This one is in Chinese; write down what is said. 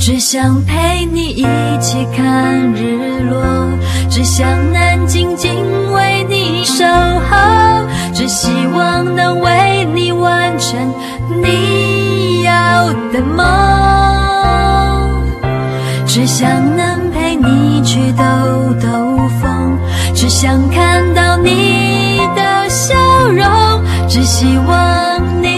只想陪你一起看日落，只想能静静为你守候，只希望能为你完成你要的梦，只想能陪你去兜兜风，只想看到你的笑容，只希望你